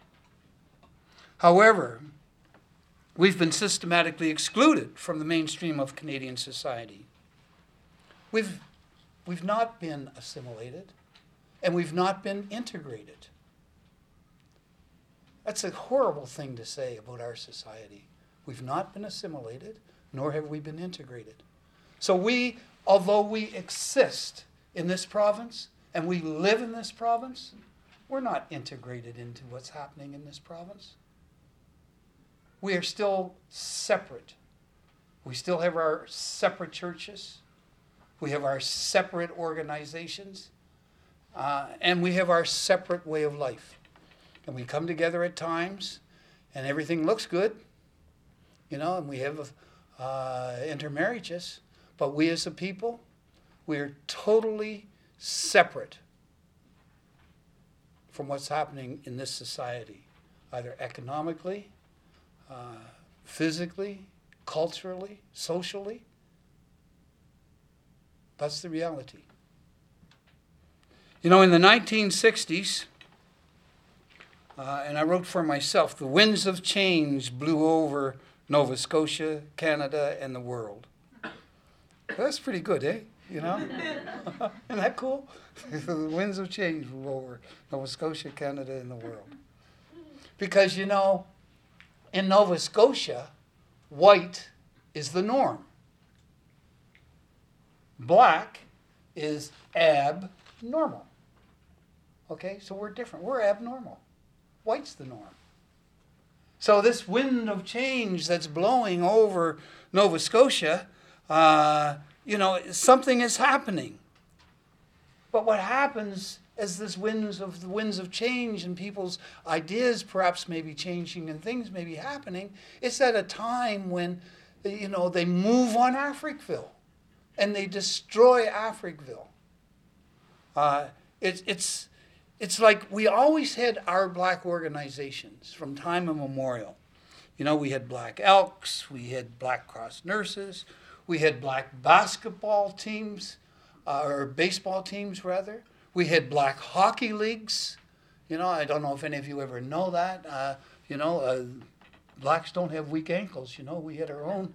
However, we've been systematically excluded from the mainstream of Canadian society. We've, we've not been assimilated, and we've not been integrated. That's a horrible thing to say about our society. We've not been assimilated, nor have we been integrated. So we, although we exist in this province, and we live in this province, we're not integrated into what's happening in this province. We are still separate. We still have our separate churches. We have our separate organizations. Uh, and we have our separate way of life. And we come together at times, and everything looks good, you know, and we have uh, intermarriages. But we as a people, we are totally separate from what's happening in this society, either economically, Uh, physically, culturally, socially. That's the reality. You know, in the nineteen sixties, uh, and I wrote for myself, the winds of change blew over Nova Scotia, Canada, and the world. That's pretty good, eh? You know? Isn't that cool? The winds of change blew over Nova Scotia, Canada, and the world. Because, you know, in Nova Scotia, white is the norm. Black is abnormal. Okay, so we're different. We're abnormal. White's the norm. So this wind of change that's blowing over Nova Scotia, uh, you know, something is happening. But what happens as this winds of the winds of change and people's ideas perhaps may be changing and things may be happening, it's at a time when, you know, they move on Africville and they destroy Africville. Uh, it, it's, it's like we always had our black organizations from time immemorial. You know, we had Black Elks, we had Black Cross Nurses, we had black basketball teams, uh, or baseball teams rather. We had black hockey leagues. You know, I don't know if any of you ever know that. Uh, you know, uh, blacks don't have weak ankles. You know, we had our own.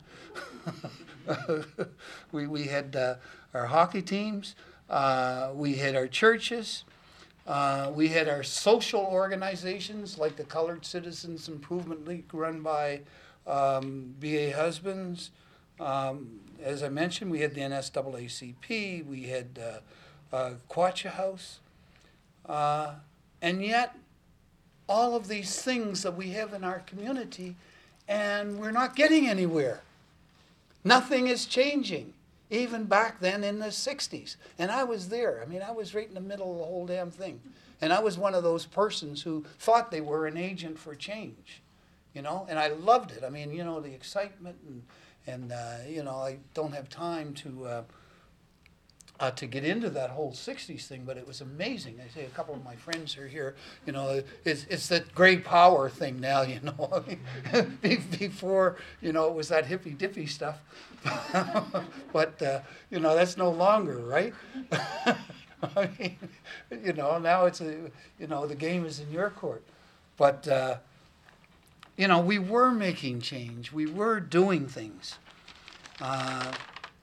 we we had uh, our hockey teams. Uh, we had our churches. Uh, we had our social organizations like the Colored Citizens Improvement League run by um, B A Husbands. Um, as I mentioned, we had the N S A A C P. We had uh, Uh, Quacha House, uh, and yet all of these things that we have in our community, and we're not getting anywhere. Nothing is changing, even back then in the sixties. And I was there. I mean, I was right in the middle of the whole damn thing. And I was one of those persons who thought they were an agent for change, you know, and I loved it. I mean, you know, the excitement, and, and uh, you know, I don't have time to... Uh, uh, to get into that whole sixties thing, but it was amazing. I say a couple of my friends are here, you know, it's, it's that gray power thing now, you know. Before, you know, it was that hippy dippy stuff. But, uh, you know, that's no longer, right? I mean, you know, now it's, a, you know, the game is in your court. But, uh, you know, we were making change. We were doing things. Uh,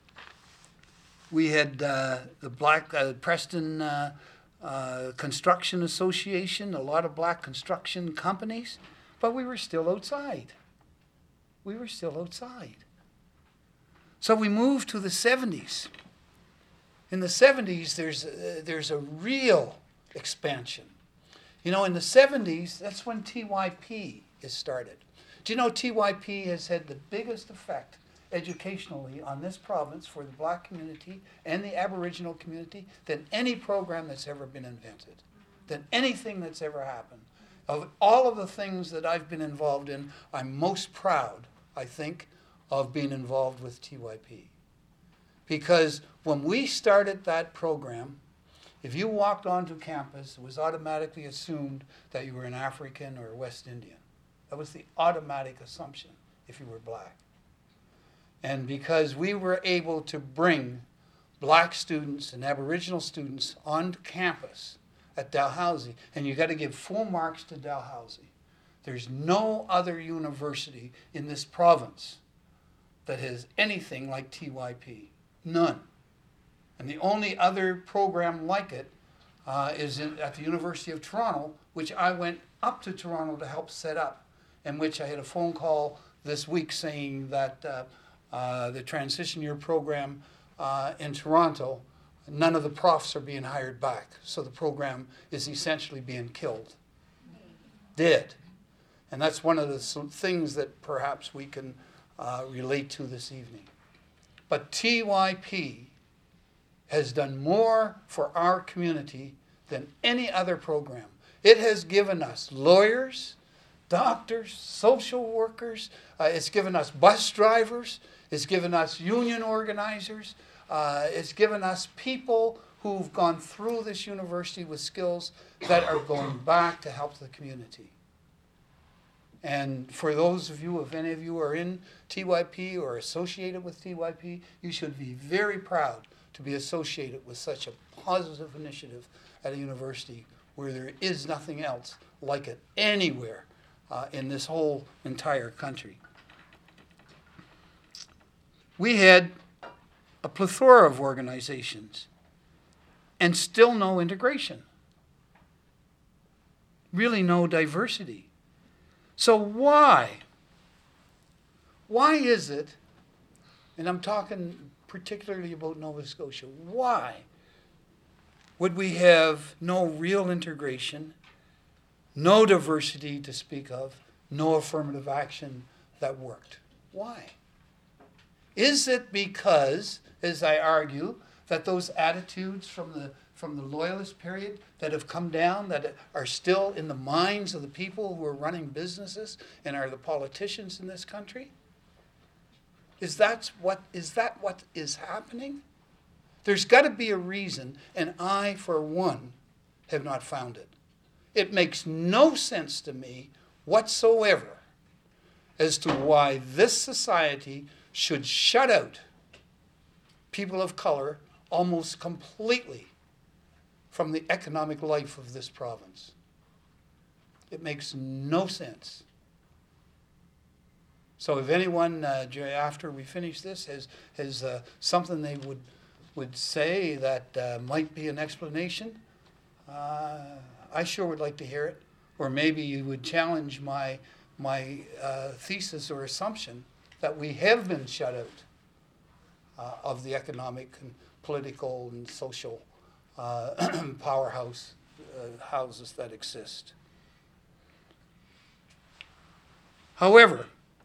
we had uh, the Black uh, Preston uh, uh, Construction Association, a lot of black construction companies, but we were still outside. We were still outside. So we moved to the seventies. In the seventies, there's uh, there's a real expansion. You know, in the seventies, that's when T Y P is started. Do you know T Y P has had the biggest effect educationally on this province for the black community and the Aboriginal community than any program that's ever been invented, than anything that's ever happened. Of all of the things that I've been involved in, I'm most proud, I think, of being involved with T Y P. Because when we started that program, if you walked onto campus, it was automatically assumed that you were an African or a West Indian. That was the automatic assumption if you were black. And because we were able to bring black students and Aboriginal students on campus at Dalhousie, and you got to give full marks to Dalhousie. There's no other university in this province that has anything like T Y P. None. And the only other program like it uh, is in, at the University of Toronto, which I went up to Toronto to help set up, in which I had a phone call this week saying that uh, uh, the transition year program uh, in Toronto, none of the profs are being hired back. So the program is essentially being killed. Dead. And that's one of the things that perhaps we can uh, relate to this evening. But T Y P has done more for our community than any other program. It has given us lawyers, doctors, social workers. Uh, it's given us bus drivers. It's given us union organizers. Uh, it's given us people who've gone through this university with skills that are going back to help the community. And for those of you, if any of you are in T Y P or associated with T Y P, you should be very proud to be associated with such a positive initiative at a university where there is nothing else like it anywhere uh, in this whole entire country. We had a plethora of organizations and still no integration. Really no diversity. So why? Why is it, and I'm talking particularly about Nova Scotia, why would we have no real integration, no diversity to speak of, no affirmative action that worked? Why? Is it because, as I argue, that those attitudes from the from the Loyalist period that have come down, that are still in the minds of the people who are running businesses and are the politicians in this country? Is that what is that what is happening? There's got to be a reason, and I, for one, have not found it. It makes no sense to me whatsoever as to why this society should shut out people of color almost completely from the economic life of this province. It makes no sense. So if anyone, uh, after we finish this, has, has uh, something they would, would say that uh, might be an explanation, uh, I sure would like to hear it. Or maybe you would challenge my, my uh, thesis or assumption that we have been shut out uh, of the economic and political and social uh, powerhouse uh, houses that exist. However,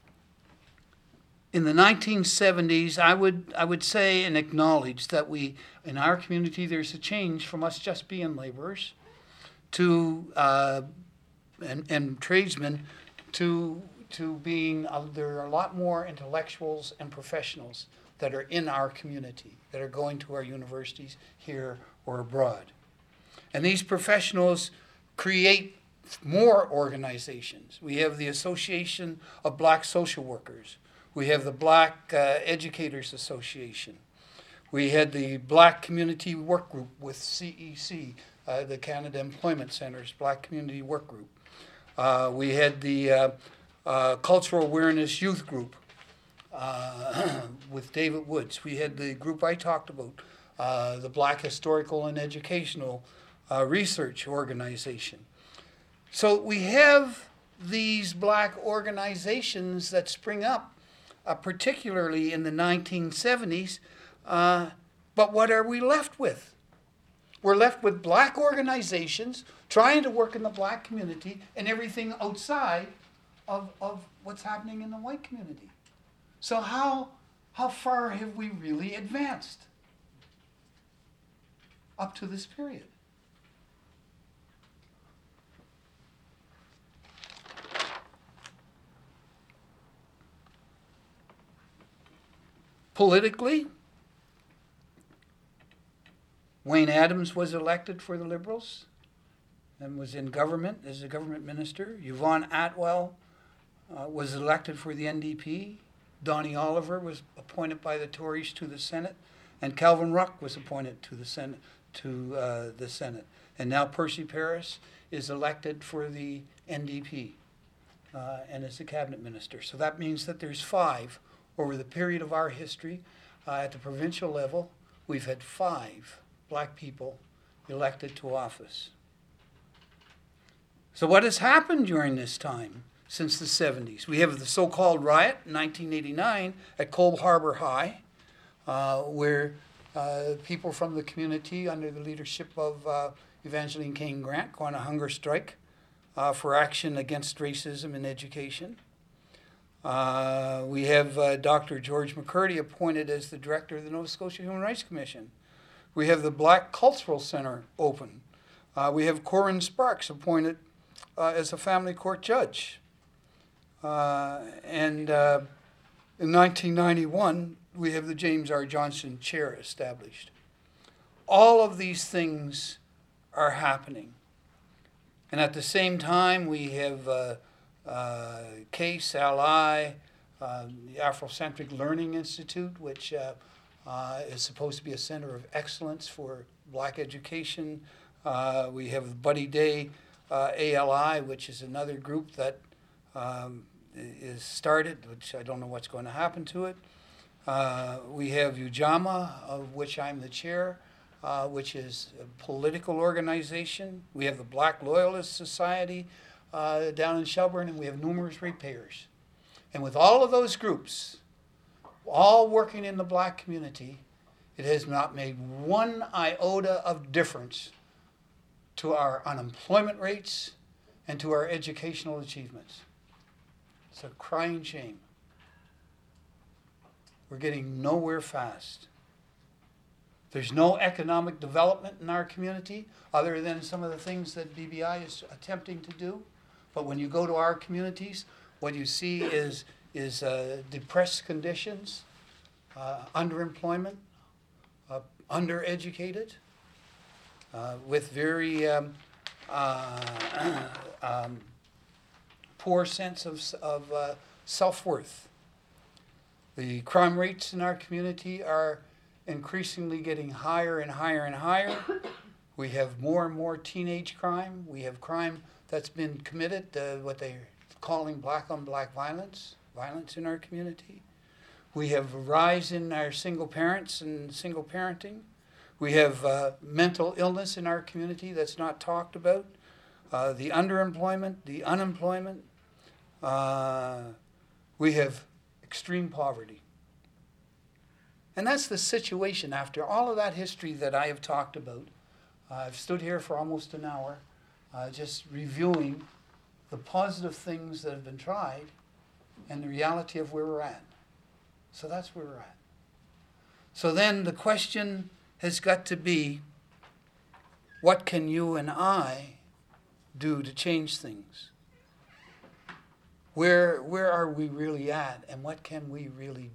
in the nineteen seventies, I would I would say and acknowledge that we, in our community, there's a change from us just being laborers to uh, and, and tradesmen to to being uh, there are a lot more intellectuals and professionals that are in our community, that are going to our universities here or abroad. And these professionals create more organizations. We have the Association of Black Social Workers. We have the Black uh, Educators Association. We had the Black Community Work Group with C E C, uh, the Canada Employment Center's Black Community Work Group. Uh, we had the uh, uh, Cultural Awareness Youth Group uh, with David Woods. We had the group I talked about, uh, the Black Historical and Educational uh, Research Organization. So we have these black organizations that spring up, uh, particularly in the nineteen seventies, uh, but what are we left with? We're left with black organizations trying to work in the black community and everything outside of, of what's happening in the white community. So how, how far have we really advanced up to this period? Politically, Wayne Adams was elected for the Liberals and was in government as a government minister. Yvonne Atwell uh, was elected for the N D P. Donnie Oliver was appointed by the Tories to the Senate, and Calvin Ruck was appointed to the Senate. To uh, the Senate, and now Percy Paris is elected for the N D P uh, and is a cabinet minister. So that means that there's five over the period of our history uh, at the provincial level. We've had five black people elected to office. So what has happened during this time since the seventies? We have the so-called riot in nineteen eighty-nine at Cole Harbour High, uh, where uh, people from the community under the leadership of uh, Evangeline Kane Grant go on a hunger strike uh, for action against racism in education. Uh, we have uh, Doctor George McCurdy appointed as the director of the Nova Scotia Human Rights Commission. We have the Black Cultural Centre open. Uh, we have Corin Sparks appointed uh, as a family court judge. Uh, and uh, in nineteen ninety-one, we have the James R. Johnson Chair established. All of these things are happening. And at the same time, we have uh, uh, CASE, L I, uh, the Afrocentric Learning Institute, which uh, uh, is supposed to be a center of excellence for black education. Uh, we have Buddy Day uh, A L I, which is another group that um, is started, which I don't know what's going to happen to it. Uh, we have UJAMA, of which I'm the chair, uh, which is a political organization. We have the Black Loyalist Society uh, down in Shelburne, and we have numerous ratepayers. And with all of those groups, all working in the black community, it has not made one iota of difference to our unemployment rates and to our educational achievements. It's a crying shame. We're getting nowhere fast. There's no economic development in our community other than some of the things that B B I is attempting to do. But when you go to our communities, what you see is, is uh, depressed conditions, uh, underemployment, uh, undereducated, uh, with very um, uh, um, poor sense of, of uh, self-worth. The crime rates in our community are increasingly getting higher and higher and higher. We have more and more teenage crime. We have crime that's been committed, uh, what they're calling black on black violence, violence in our community. We have a rise in our single parents and single parenting. We have uh, mental illness in our community that's not talked about. Uh, the underemployment, the unemployment. Uh, we have extreme poverty. And that's the situation after all of that history that I have talked about. Uh, I've stood here for almost an hour uh, just reviewing the positive things that have been tried and the reality of where we're at. So that's where we're at. So then the question has got to be, what can you and I do to change things? Where, where are we really at, and what can we really do?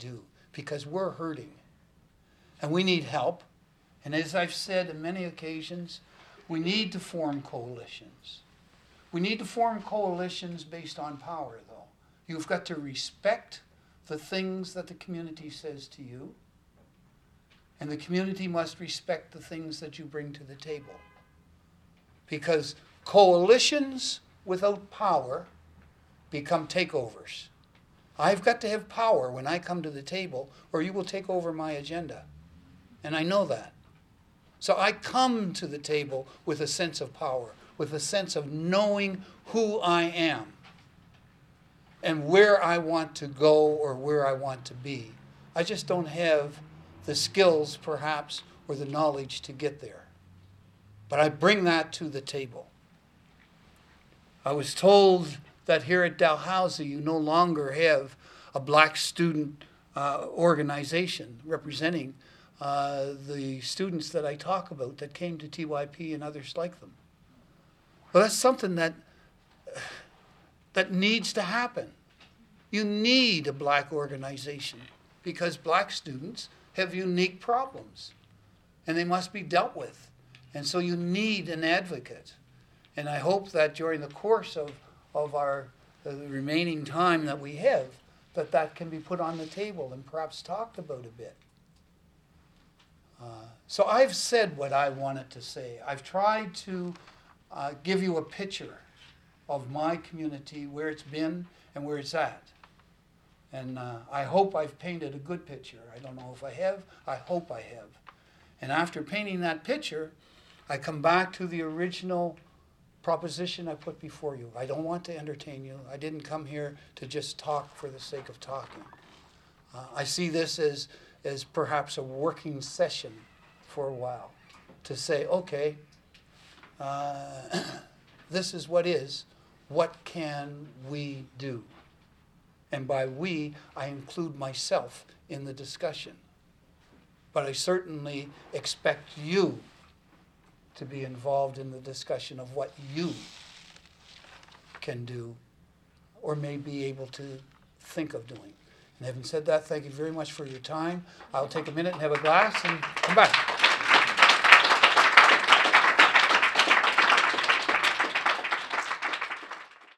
because we're hurting. And we need help. And as I've said on many occasions, we need to form coalitions. We need to form coalitions based on power, though. You've got to respect the things that the community says to you, and the community must respect the things that you bring to the table. Because coalitions without power become takeovers. I've got to have power when I come to the table, or you will take over my agenda. And I know that. So I come to the table with a sense of power, with a sense of knowing who I am and where I want to go or where I want to be. I just don't have the skills, perhaps, or the knowledge to get there. But I bring that to the table. I was told that here at Dalhousie you no longer have a black student uh, organization representing uh, the students that I talk about that came to T Y P and others like them. Well, that's something that that needs to happen. You need a black organization because black students have unique problems and they must be dealt with. And so you need an advocate. And I hope that during the course of, of our uh, the remaining time that we have, that that can be put on the table and perhaps talked about a bit. Uh, so I've said what I wanted to say. I've tried to uh, give you a picture of my community, where it's been and where it's at. And uh, I hope I've painted a good picture. I don't know if I have. I hope I have. And after painting that picture, I come back to the original proposition I put before you. I don't want to entertain you. I didn't come here to just talk for the sake of talking. Uh, I see this as, as perhaps a working session for a while to say, okay, uh, this is what is. What can we do? And by we, I include myself in the discussion. But I certainly expect you to be involved in the discussion of what you can do or may be able to think of doing. And having said that, thank you very much for your time. I'll take a minute and have a glass and come back.